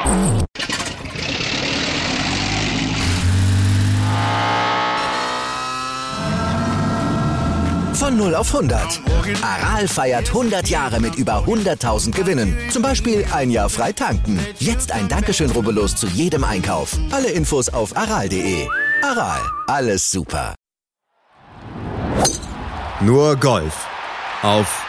Von 0 auf 100. Aral feiert 100 Jahre mit über 100.000 Gewinnen. Zum Beispiel ein Jahr frei tanken. Jetzt ein Dankeschön, rubbellos zu jedem Einkauf. Alle Infos auf aral.de. Aral, alles super. Nur Golf auf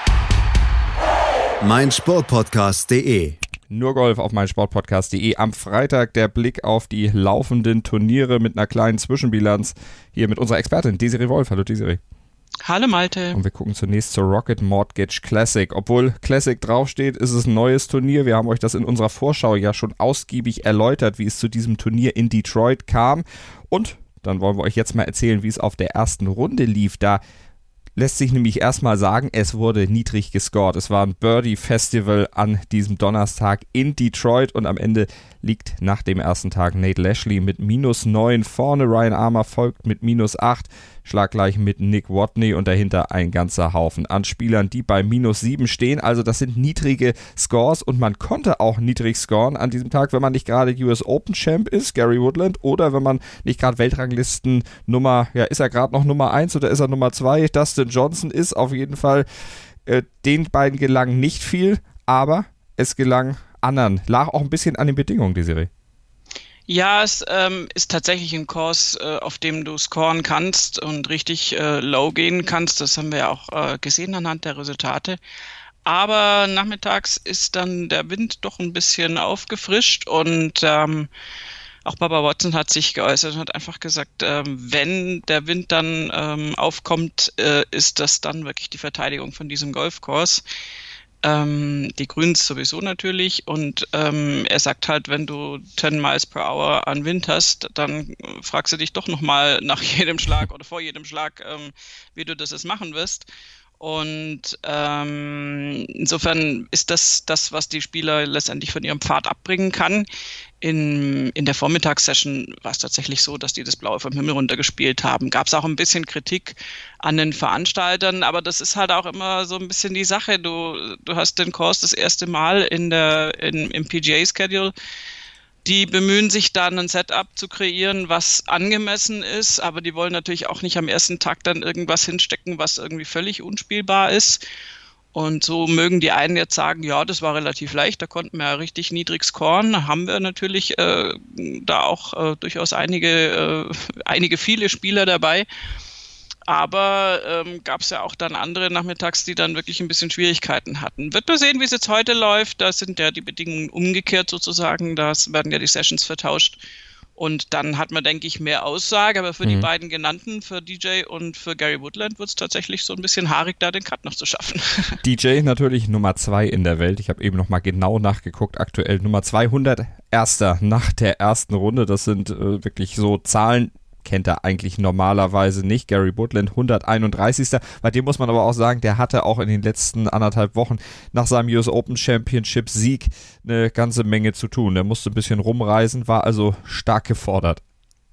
meinsportpodcast.de. Nur Golf auf meinsportpodcast.de. Am Freitag der Blick auf die laufenden Turniere mit einer kleinen Zwischenbilanz. Hier mit unserer Expertin Desiree Wolf. Hallo Desiree. Hallo Malte. Und wir gucken zunächst zur Rocket Mortgage Classic. Obwohl Classic draufsteht, ist es ein neues Turnier. Wir haben euch das in unserer Vorschau ja schon ausgiebig erläutert, wie es zu diesem Turnier in Detroit kam. Und dann wollen wir euch jetzt mal erzählen, wie es auf der ersten Runde lief. Da lässt sich nämlich erstmal sagen, es wurde niedrig gescored. Es war ein Birdie-Festival an diesem Donnerstag in Detroit und am Ende liegt nach dem ersten Tag Nate Lashley mit -9 vorne. Ryan Armour folgt mit -8, schlaggleich mit Nick Watney und dahinter ein ganzer Haufen an Spielern, die bei -7 stehen. Also das sind niedrige Scores und man konnte auch niedrig scoren an diesem Tag, wenn man nicht gerade US Open Champ ist, Gary Woodland, oder wenn man nicht gerade Weltranglisten ist er gerade noch Nummer 1 oder ist er Nummer 2? Dustin Johnson ist auf jeden Fall, den beiden gelang nicht viel, aber es gelang anderen. Lag auch ein bisschen an den Bedingungen, Desiree. Ja, es ist tatsächlich ein Kurs, auf dem du scoren kannst und richtig low gehen kannst. Das haben wir ja auch gesehen anhand der Resultate. Aber nachmittags ist dann der Wind doch ein bisschen aufgefrischt und auch Bubba Watson hat sich geäußert und hat einfach gesagt, wenn der Wind dann aufkommt, ist das dann wirklich die Verteidigung von diesem Golfkurs. Die Grüns sowieso natürlich und er sagt halt, wenn du 10 Miles per Hour an Wind hast, dann fragst du dich doch nochmal nach jedem Schlag oder vor jedem Schlag, wie du das jetzt machen wirst. Und insofern ist das, was die Spieler letztendlich von ihrem Pfad abbringen kann. In der Vormittagssession war es tatsächlich so, dass die das Blaue vom Himmel runtergespielt haben. Gab es auch ein bisschen Kritik an den Veranstaltern, aber das ist halt auch immer so ein bisschen die Sache. Du hast den Kurs das erste Mal im PGA-Schedule. Die bemühen sich dann ein Setup zu kreieren, was angemessen ist, aber die wollen natürlich auch nicht am ersten Tag dann irgendwas hinstecken, was irgendwie völlig unspielbar ist. Und so mögen die einen jetzt sagen, ja, das war relativ leicht, da konnten wir ja richtig niedrig scoren. Haben wir natürlich da auch durchaus viele Spieler dabei. Aber gab es ja auch dann andere nachmittags, die dann wirklich ein bisschen Schwierigkeiten hatten. Wird man sehen, wie es jetzt heute läuft. Da sind ja die Bedingungen umgekehrt sozusagen. Da werden ja die Sessions vertauscht. Und dann hat man, denke ich, mehr Aussage. Aber für die beiden genannten, für DJ und für Gary Woodland, wird es tatsächlich so ein bisschen haarig, da den Cut noch zu schaffen. DJ natürlich Nummer 2 in der Welt. Ich habe eben nochmal genau nachgeguckt. Aktuell Nummer 200 Erster nach der ersten Runde. Das sind wirklich so Zahlen, kennt er eigentlich normalerweise nicht. Gary Woodland 131. Bei dem muss man aber auch sagen, der hatte auch in den letzten 1,5 Wochen nach seinem US Open Championship Sieg eine ganze Menge zu tun. Der musste ein bisschen rumreisen, war also stark gefordert.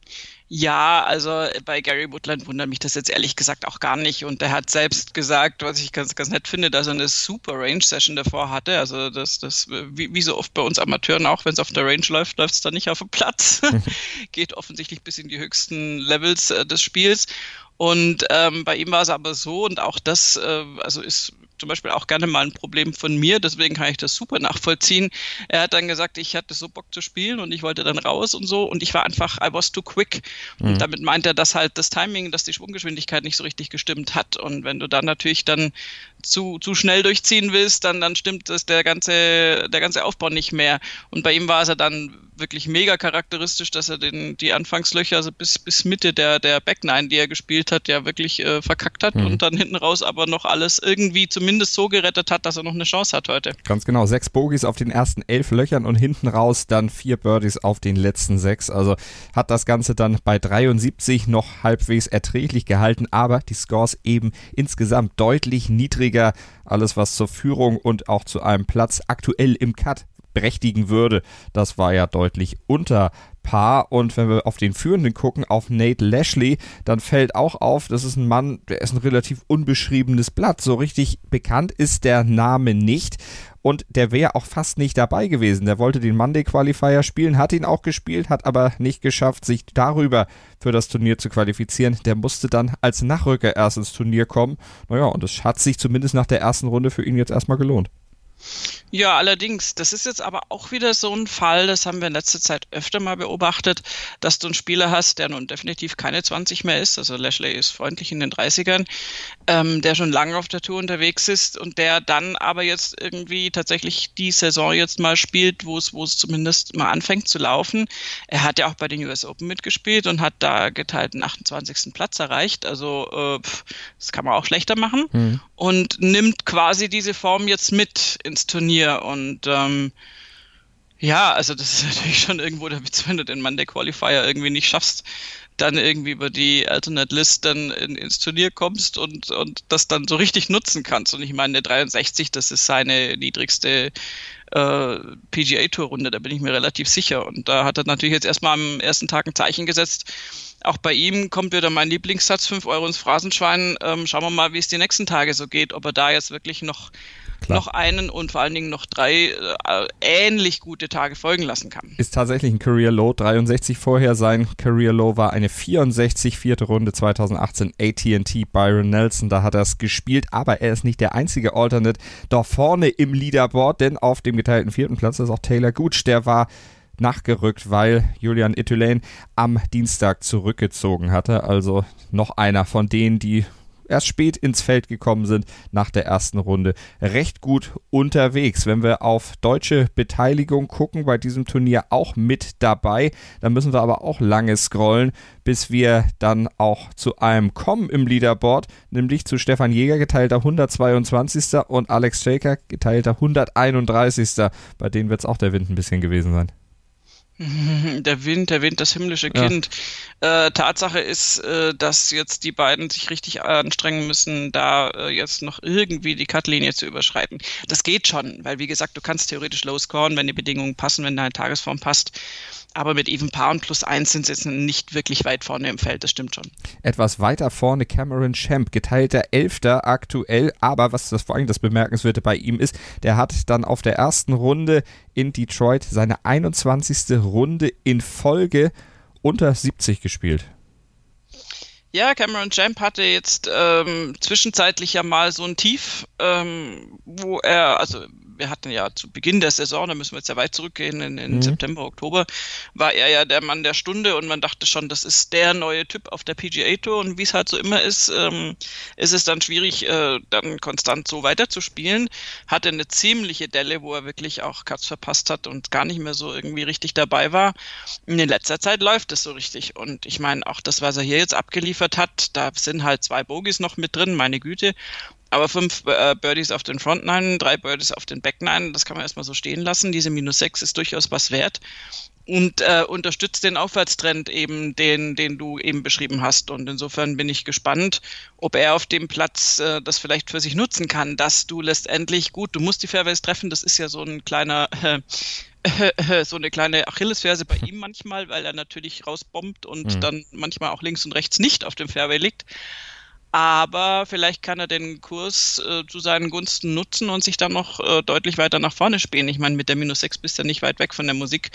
Ja, also bei Gary Woodland wundert mich das jetzt ehrlich gesagt auch gar nicht. Und der hat selbst gesagt, was ich ganz, ganz nett finde, dass er eine super Range-Session davor hatte. Also das wie so oft bei uns Amateuren auch, wenn es auf der Range läuft, läuft es dann nicht auf dem Platz. Geht offensichtlich bis in die höchsten Levels des Spiels. Und bei ihm war es aber so, und auch das ist zum Beispiel auch gerne mal ein Problem von mir, deswegen kann ich das super nachvollziehen. Er hat dann gesagt, ich hatte so Bock zu spielen und ich wollte dann raus und so und ich war einfach, I was too quick. Und damit meint er, dass halt das Timing, dass die Schwunggeschwindigkeit nicht so richtig gestimmt hat. Und wenn du dann natürlich dann zu schnell durchziehen willst, dann stimmt das der ganze Aufbau nicht mehr. Und bei ihm war es ja dann wirklich mega charakteristisch, dass er die Anfangslöcher, also bis Mitte der Back-Nine, die er gespielt hat, ja wirklich verkackt hat und dann hinten raus aber noch alles irgendwie zumindest so gerettet hat, dass er noch eine Chance hat heute. Ganz genau, 6 Bogies auf den ersten 11 Löchern und hinten raus dann 4 Birdies auf den letzten 6. Also hat das Ganze dann bei 73 noch halbwegs erträglich gehalten, aber die Scores eben insgesamt deutlich niedriger. Alles, was zur Führung und auch zu einem Platz aktuell im Cut berechtigen würde, das war ja deutlich unter Paar. Und wenn wir auf den Führenden gucken, auf Nate Lashley, dann fällt auch auf, das ist ein Mann, der ist ein relativ unbeschriebenes Blatt. So richtig bekannt ist der Name nicht. und der wäre auch fast nicht dabei gewesen. Der wollte den Monday Qualifier spielen, hat ihn auch gespielt, hat aber nicht geschafft, sich darüber für das Turnier zu qualifizieren. Der musste dann als Nachrücker erst ins Turnier kommen. Naja, und es hat sich zumindest nach der ersten Runde für ihn jetzt erstmal gelohnt. Ja, allerdings, das ist jetzt aber auch wieder so ein Fall, das haben wir in letzter Zeit öfter mal beobachtet, dass du einen Spieler hast, der nun definitiv keine 20 mehr ist, also Lashley ist freundlich in den 30ern, der schon lange auf der Tour unterwegs ist und der dann aber jetzt irgendwie tatsächlich die Saison jetzt mal spielt, wo es zumindest mal anfängt zu laufen. Er hat ja auch bei den US Open mitgespielt und hat da geteilten 28. Platz erreicht, also das kann man auch schlechter machen und nimmt quasi diese Form jetzt mit ins Turnier und ja, also das ist natürlich schon irgendwo der Witz, wenn du den Monday Qualifier irgendwie nicht schaffst, dann irgendwie über die Alternate List dann ins Turnier kommst und das dann so richtig nutzen kannst. Und ich meine, der 63, das ist seine niedrigste PGA-Tour-Runde, da bin ich mir relativ sicher. Und da hat er natürlich jetzt erstmal am ersten Tag ein Zeichen gesetzt. Auch bei ihm kommt wieder mein Lieblingssatz, 5 Euro ins Phrasenschwein. Schauen wir mal, wie es die nächsten Tage so geht, ob er da jetzt wirklich noch einen und vor allen Dingen noch 3 ähnlich gute Tage folgen lassen kann. Ist tatsächlich ein Career Low, 63 vorher. Sein Career Low war eine 64, 4. Runde 2018 AT&T Byron Nelson. Da hat er es gespielt, aber er ist nicht der einzige Alternate da vorne im Leaderboard, denn auf dem geteilten 4. Platz ist auch Taylor Gooch. Der war nachgerückt, weil Julian Itulian am Dienstag zurückgezogen hatte. Also noch einer von denen, die erst spät ins Feld gekommen sind nach der ersten Runde. Recht gut unterwegs. Wenn wir auf deutsche Beteiligung gucken, bei diesem Turnier auch mit dabei, dann müssen wir aber auch lange scrollen, bis wir dann auch zu einem kommen im Leaderboard, nämlich zu Stefan Jäger, geteilter 122. und Alex Shaker, geteilter 131. Bei denen wird es auch der Wind ein bisschen gewesen sein. Der Wind, das himmlische Kind. Tatsache ist, dass jetzt die beiden sich richtig anstrengen müssen, da jetzt noch irgendwie die Cutlinie zu überschreiten. Das geht schon, weil wie gesagt, du kannst theoretisch low scoren, wenn die Bedingungen passen, wenn deine Tagesform passt. Aber mit Even Paar und +1 sind sie jetzt nicht wirklich weit vorne im Feld, das stimmt schon. Etwas weiter vorne Cameron Champ, geteilter 11. aktuell, aber was das vor allem das Bemerkenswerte bei ihm ist, der hat dann auf der ersten Runde in Detroit seine 21. Runde in Folge unter 70 gespielt. Ja, Cameron Champ hatte jetzt zwischenzeitlich ja mal so ein Tief, wo er, also wir hatten ja zu Beginn der Saison, da müssen wir jetzt ja weit zurückgehen, in September, Oktober, war er ja der Mann der Stunde und man dachte schon, das ist der neue Typ auf der PGA-Tour und wie es halt so immer ist, ist es dann schwierig, dann konstant so weiterzuspielen. Hatte eine ziemliche Delle, wo er wirklich auch Cuts verpasst hat und gar nicht mehr so irgendwie richtig dabei war. In letzter Zeit läuft es so richtig und ich meine, auch das, was er hier jetzt abgeliefert hat, da sind halt 2 Bogies noch mit drin, meine Güte. Aber 5 Birdies auf den Front 9, 3 Birdies auf den Back 9, das kann man erstmal so stehen lassen. Diese -6 ist durchaus was wert und unterstützt den Aufwärtstrend eben, den du eben beschrieben hast. Und insofern bin ich gespannt, ob er auf dem Platz das vielleicht für sich nutzen kann, dass du letztendlich, gut, du musst die Fairways treffen, das ist ja so ein kleiner so eine kleine Achillesferse bei ihm manchmal, weil er natürlich rausbombt und dann manchmal auch links und rechts nicht auf dem Fairway liegt. Aber vielleicht kann er den Kurs zu seinen Gunsten nutzen und sich dann noch deutlich weiter nach vorne spielen. Ich meine, mit der -6 bist du ja nicht weit weg von der Musik.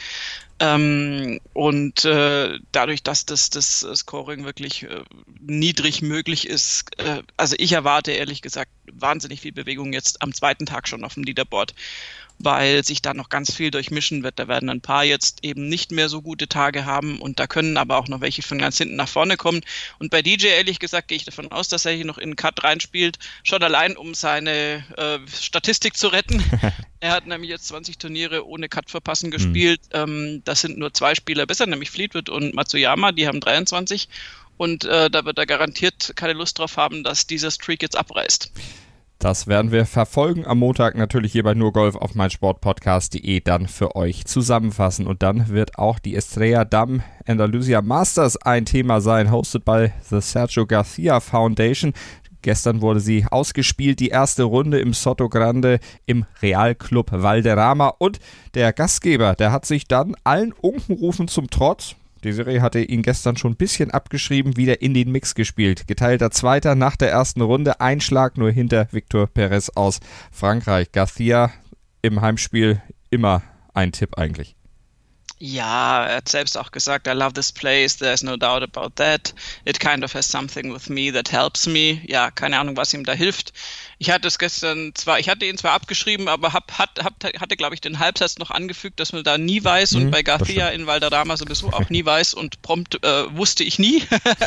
Und dadurch, dass das Scoring wirklich niedrig möglich ist, also ich erwarte ehrlich gesagt wahnsinnig viel Bewegung jetzt am zweiten Tag schon auf dem Leaderboard, weil sich da noch ganz viel durchmischen wird. Da werden ein paar jetzt eben nicht mehr so gute Tage haben und da können aber auch noch welche von ganz hinten nach vorne kommen. Und bei DJ, ehrlich gesagt, gehe ich davon aus, dass er hier noch in den Cut reinspielt, schon allein, um seine Statistik zu retten. Er hat nämlich jetzt 20 Turniere ohne Cut verpassen gespielt. Das sind nur 2 Spieler besser, nämlich Fleetwood und Matsuyama, die haben 23. Und da wird er garantiert keine Lust drauf haben, dass dieser Streak jetzt abreißt. Das werden wir verfolgen am Montag natürlich hier bei Nur Golf auf meinsportpodcast.de dann für euch zusammenfassen. Und dann wird auch die Estrella Damm Andalusia Masters ein Thema sein, hosted by the Sergio Garcia Foundation. Gestern wurde sie ausgespielt, die erste Runde im Soto Grande im Real Club Valderrama. Und der Gastgeber, der hat sich dann allen Unkenrufen zum Trotz, Desiree hatte ihn gestern schon ein bisschen abgeschrieben, wieder in den Mix gespielt. Geteilter Zweiter nach der ersten Runde, ein Schlag nur hinter Victor Perez aus Frankreich. Garcia im Heimspiel immer ein Tipp eigentlich. Ja, er hat selbst auch gesagt, I love this place, there's no doubt about that. It kind of has something with me that helps me. Ja, keine Ahnung, was ihm da hilft. Ich hatte ihn zwar abgeschrieben, aber hatte, glaube ich, den Halbsatz noch angefügt, dass man da nie weiß und bei Garcia in Valderrama sowieso auch nie weiß und prompt wusste ich nie.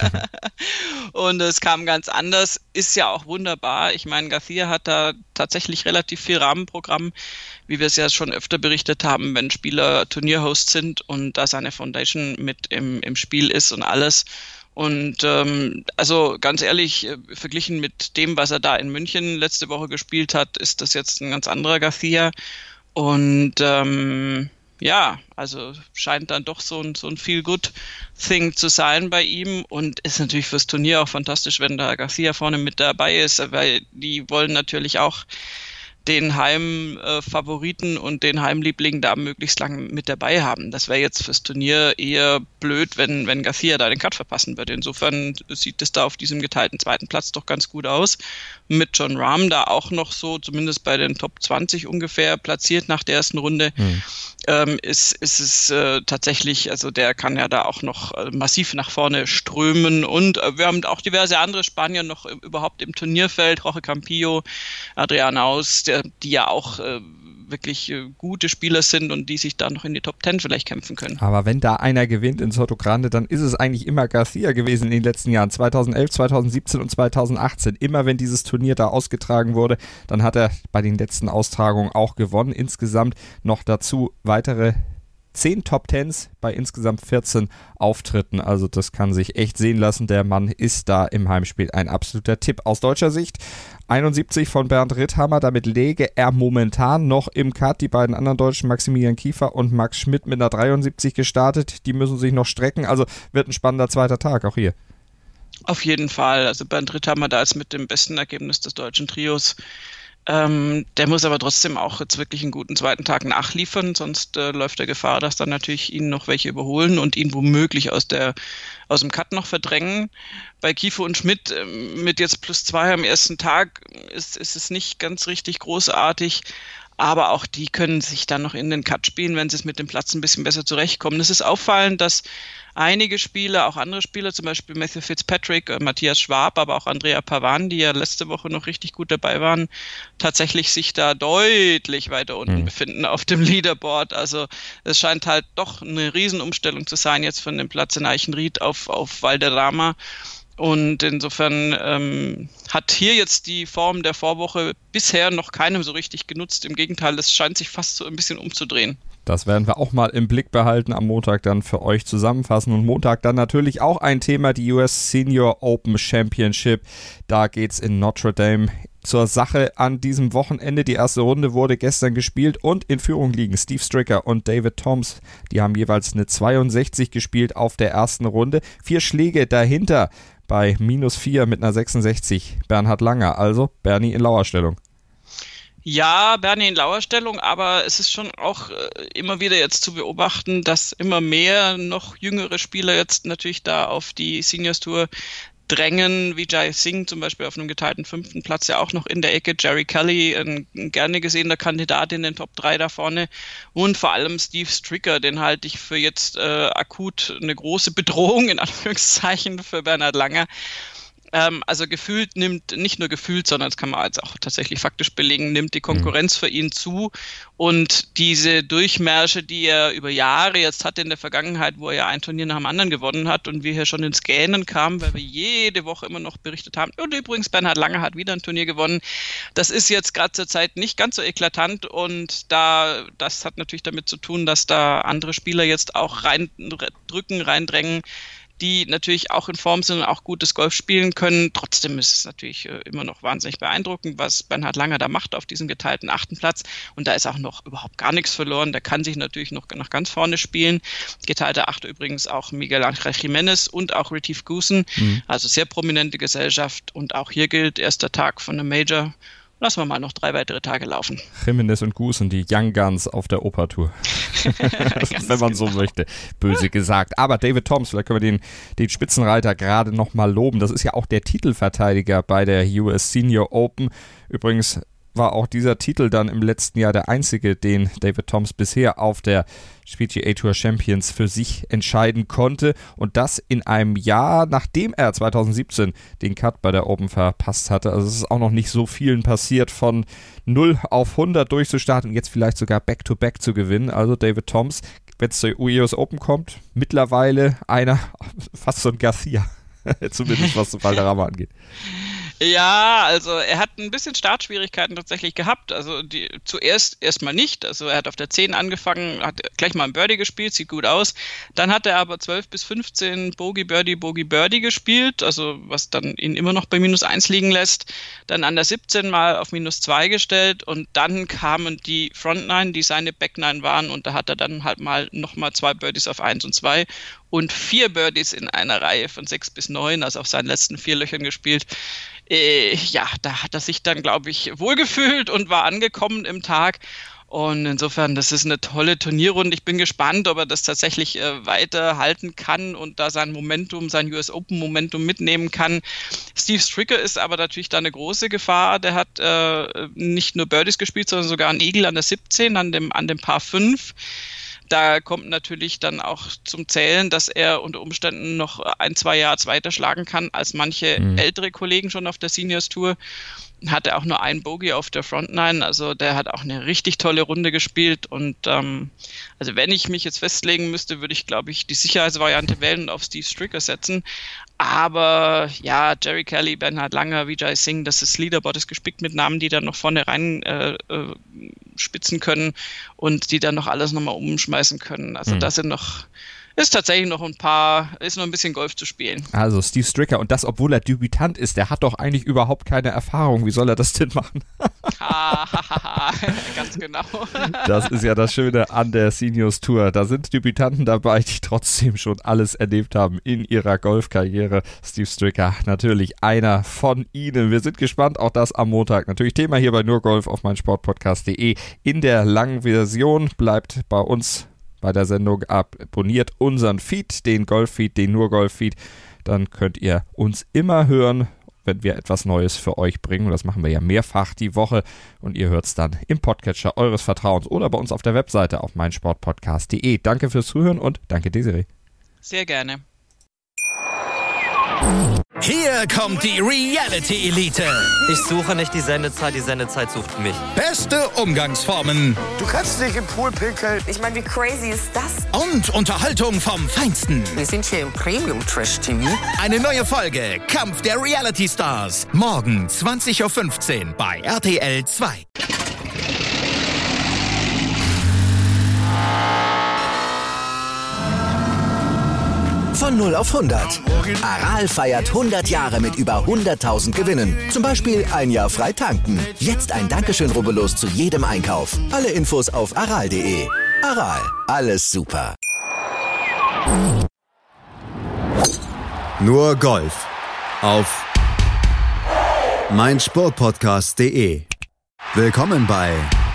Und es kam ganz anders. Ist ja auch wunderbar. Ich meine, Garcia hat da tatsächlich relativ viel Rahmenprogramm, wie wir es ja schon öfter berichtet haben, wenn Spieler Turnierhosts sind und da seine Foundation mit im Spiel ist und alles. Und also ganz ehrlich, verglichen mit dem, was er da in München letzte Woche gespielt hat, ist das jetzt ein ganz anderer Garcia. Und ja, also scheint dann doch so ein Feel-Good-Thing zu sein bei ihm und ist natürlich fürs Turnier auch fantastisch, wenn da Garcia vorne mit dabei ist, weil die wollen natürlich auch den Heimfavoriten und den Heimliebling da möglichst lang mit dabei haben. Das wäre jetzt fürs Turnier eher blöd, wenn Garcia da den Cut verpassen würde. Insofern sieht es da auf diesem geteilten zweiten Platz doch ganz gut aus. Mit Jon Rahm da auch noch so, zumindest bei den Top 20 ungefähr platziert nach der ersten Runde, ist es tatsächlich, also der kann ja da auch noch massiv nach vorne strömen und wir haben auch diverse andere Spanier noch überhaupt im Turnierfeld, Jorge Campillo, Adrian Aus, die ja auch wirklich gute Spieler sind und die sich da noch in die Top 10 vielleicht kämpfen können. Aber wenn da einer gewinnt in Soto Grande, dann ist es eigentlich immer Garcia gewesen in den letzten Jahren, 2011, 2017 und 2018. Immer wenn dieses Turnier da ausgetragen wurde, dann hat er bei den letzten Austragungen auch gewonnen. Insgesamt noch dazu weitere 10 Top 10s bei insgesamt 14 Auftritten. Also das kann sich echt sehen lassen. Der Mann ist da im Heimspiel ein absoluter Tipp. Aus deutscher Sicht 71 von Bernd Ritthammer. Damit läge er momentan noch im Cut. Die beiden anderen Deutschen, Maximilian Kiefer und Max Schmidt, mit einer 73 gestartet. Die müssen sich noch strecken. Also wird ein spannender zweiter Tag auch hier. Auf jeden Fall. Also Bernd Ritthammer da ist mit dem besten Ergebnis des deutschen Trios. Der muss aber trotzdem auch jetzt wirklich einen guten zweiten Tag nachliefern, sonst läuft der Gefahr, dass dann natürlich ihn noch welche überholen und ihn womöglich aus dem Cut noch verdrängen. Bei Kiefer und Schmidt mit jetzt +2 am ersten Tag ist es nicht ganz richtig großartig, aber auch die können sich dann noch in den Cut spielen, wenn sie es mit dem Platz ein bisschen besser zurechtkommen. Es ist auffallend, dass einige Spieler, auch andere Spieler, zum Beispiel Matthew Fitzpatrick, Matthias Schwab, aber auch Andrea Pavan, die ja letzte Woche noch richtig gut dabei waren, tatsächlich sich da deutlich weiter unten befinden auf dem Leaderboard. Also es scheint halt doch eine Riesenumstellung zu sein jetzt von dem Platz in Eichenried auf Valderrama. Und insofern hat hier jetzt die Form der Vorwoche bisher noch keinem so richtig genutzt. Im Gegenteil, es scheint sich fast so ein bisschen umzudrehen. Das werden wir auch mal im Blick behalten, am Montag dann für euch zusammenfassen. Und Montag dann natürlich auch ein Thema, die US Senior Open Championship. Da geht's in Notre Dame zur Sache an diesem Wochenende. Die erste Runde wurde gestern gespielt und in Führung liegen Steve Stricker und David Toms. Die haben jeweils eine 62 gespielt auf der ersten Runde. 4 Schläge dahinter bei -4 mit einer 66 Bernhard Langer. Also Bernie in Lauerstellung. Ja, Bernie in Lauerstellung, aber es ist schon auch immer wieder jetzt zu beobachten, dass immer mehr noch jüngere Spieler jetzt natürlich da auf die Seniors Tour drängen, wie Jai Singh zum Beispiel auf einem geteilten 5. Platz ja auch noch in der Ecke, Jerry Kelly, ein gerne gesehener Kandidat in den Top 3 da vorne und vor allem Steve Stricker, den halte ich für jetzt akut eine große Bedrohung, in Anführungszeichen, für Bernhard Langer. Also gefühlt nicht nur gefühlt, sondern das kann man jetzt auch tatsächlich faktisch belegen, nimmt die Konkurrenz für ihn zu und diese Durchmärsche, die er über Jahre jetzt hatte in der Vergangenheit, wo er ja ein Turnier nach dem anderen gewonnen hat und wir hier schon ins Gähnen kamen, weil wir jede Woche immer noch berichtet haben, und übrigens Bernhard Langer hat wieder ein Turnier gewonnen. Das ist jetzt gerade zur Zeit nicht ganz so eklatant und das hat natürlich damit zu tun, dass da andere Spieler jetzt auch reindrängen, die natürlich auch in Form sind und auch gutes Golf spielen können. Trotzdem ist es natürlich immer noch wahnsinnig beeindruckend, was Bernhard Langer da macht auf diesem geteilten 8. Platz. Und da ist auch noch überhaupt gar nichts verloren. Der kann sich natürlich noch nach ganz vorne spielen. Geteilter 8 übrigens auch Miguel Ángel Jiménez und auch Retief Goosen. Also sehr prominente Gesellschaft. Und auch hier gilt, erster Tag von einem Major. Lassen wir mal noch 3 weitere Tage laufen. Jiménez und Goosen, die Young Guns auf der Oper-Tour. Wenn man so möchte, böse gesagt. Aber David Toms, vielleicht können wir den Spitzenreiter gerade nochmal loben. Das ist ja auch der Titelverteidiger bei der US Senior Open. Übrigens war auch dieser Titel dann im letzten Jahr der einzige, den David Toms bisher auf der PGA Tour Champions für sich entscheiden konnte. Und das in einem Jahr, nachdem er 2017 den Cut bei der Open verpasst hatte. Also es ist auch noch nicht so vielen passiert, von 0 auf 100 durchzustarten und jetzt vielleicht sogar Back-to-Back zu gewinnen. Also David Toms, wenn es zur US Open kommt, mittlerweile einer, fast so ein Garcia. Zumindest was Valderrama angeht. Ja, also er hat ein bisschen Startschwierigkeiten tatsächlich gehabt. Also zuerst erstmal nicht. Also er hat auf der 10 angefangen, hat gleich mal ein Birdie gespielt, sieht gut aus. Dann hat er aber 12 bis 15 Bogey, Birdie gespielt, also was dann ihn immer noch bei -1 liegen lässt. Dann an der 17 mal auf -2 gestellt und dann kamen die Front 9, die seine Back 9 waren, und da hat er dann halt mal nochmal 2 Birdies auf 1 und 2 und 4 Birdies in einer Reihe von 6 bis 9, also auf seinen letzten 4 Löchern gespielt. Ja, da hat er sich dann, glaube ich, wohlgefühlt und war angekommen im Tag. Und insofern, das ist eine tolle Turnierrunde. Ich bin gespannt, ob er das tatsächlich weiter halten kann und da sein US Open Momentum mitnehmen kann. Steve Stricker ist aber natürlich da eine große Gefahr. Der hat nicht nur Birdies gespielt, sondern sogar einen Eagle an der 17, an dem Par 5. Da kommt natürlich dann auch zum Zählen, dass er unter Umständen noch 1-2 Yards weiter schlagen kann als manche ältere Kollegen schon auf der Seniors Tour. Hat er auch nur einen Bogey auf der Front 9, also der hat auch eine richtig tolle Runde gespielt und also wenn ich mich jetzt festlegen müsste, würde ich, glaube ich, die Sicherheitsvariante wählen und auf Steve Stricker setzen. Aber ja, Jerry Kelly, Bernhard Langer, Vijay Singh, das Leaderboard ist gespickt mit Namen, die dann noch vorne rein spitzen können und die dann noch alles nochmal umschmeißen können. Also da sind ist tatsächlich noch ist noch ein bisschen Golf zu spielen. Also Steve Stricker, und das, obwohl er Debütant ist, der hat doch eigentlich überhaupt keine Erfahrung. Wie soll er das denn machen? Ganz genau. Das ist ja das Schöne an der Seniors Tour. Da sind Debütanten dabei, die trotzdem schon alles erlebt haben in ihrer Golfkarriere. Steve Stricker, natürlich einer von ihnen. Wir sind gespannt, auch das am Montag. Natürlich Thema hier bei Nur Golf auf meinsportpodcast.de. In der langen Version bleibt bei uns bei der Sendung abonniert unseren Feed, den Golf-Feed, den Nur-Golf-Feed. Dann könnt ihr uns immer hören, wenn wir etwas Neues für euch bringen. Und das machen wir ja mehrfach die Woche. Und ihr hört es dann im Podcatcher eures Vertrauens oder bei uns auf der Webseite auf meinsportpodcast.de. Danke fürs Zuhören und danke, Desiree. Sehr gerne. Hier kommt die Reality Elite. Ich suche nicht die Sendezeit sucht mich. Beste Umgangsformen. Du kannst nicht im Pool pinkeln. Ich meine, wie crazy ist das? Und Unterhaltung vom Feinsten. Wir sind hier im Premium-Trash-TV. Eine neue Folge Kampf der Reality Stars. Morgen 20.15 Uhr bei RTL 2. Von 0 auf 100. Aral feiert 100 Jahre mit über 100.000 Gewinnen. Zum Beispiel ein Jahr frei tanken. Jetzt ein Dankeschön, rubbellos zu jedem Einkauf. Alle Infos auf aral.de. Aral, alles super. Nur Golf auf meinsportpodcast.de. Willkommen bei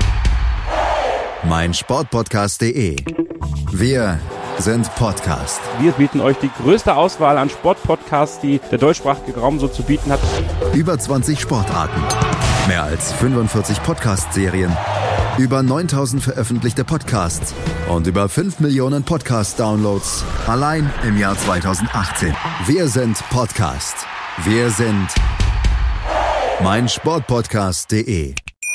meinsportpodcast.de. Wir sind Podcast. Wir bieten euch die größte Auswahl an Sportpodcasts, die der deutschsprachige Raum so zu bieten hat. Über 20 Sportarten, mehr als 45 Podcast-Serien, über 9.000 veröffentlichte Podcasts und über 5 Millionen Podcast-Downloads allein im Jahr 2018. Wir sind Podcast. Wir sind meinsportpodcast.de.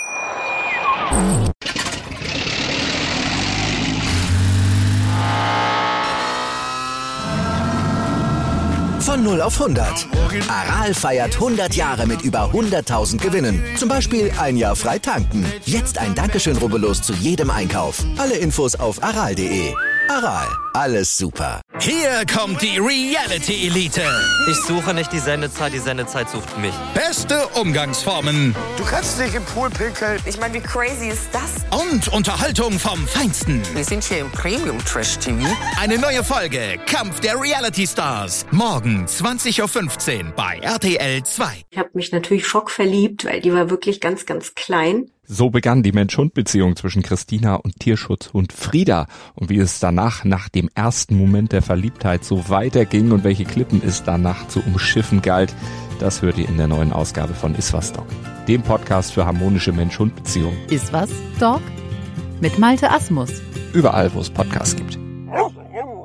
Von 0 auf 100. Aral feiert 100 Jahre mit über 100.000 Gewinnen. Zum Beispiel ein Jahr frei tanken. Jetzt ein Dankeschön, rubbellos zu jedem Einkauf. Alle Infos auf aral.de. Aral, alles super. Hier kommt die Reality Elite. Ich suche nicht die Sendezeit sucht mich. Beste Umgangsformen. Du kannst nicht im Pool pinkeln. Ich meine, wie crazy ist das? Und Unterhaltung vom Feinsten. Wir sind hier im Premium-Trash-TV. Eine neue Folge Kampf der Reality Stars. Morgen 20.15 Uhr bei RTL 2. Ich habe mich natürlich schockverliebt, weil die war wirklich ganz, ganz klein. So begann die Mensch-Hund-Beziehung zwischen Christina und Tierschutzhund Frieda. Und wie es danach, nach dem ersten Moment der Verliebtheit, so weiterging und welche Klippen es danach zu umschiffen galt, das hört ihr in der neuen Ausgabe von Iswas Dog, dem Podcast für harmonische Mensch-Hund-Beziehungen. Iswas Dog? Mit Malte Asmus. Überall, wo es Podcasts gibt.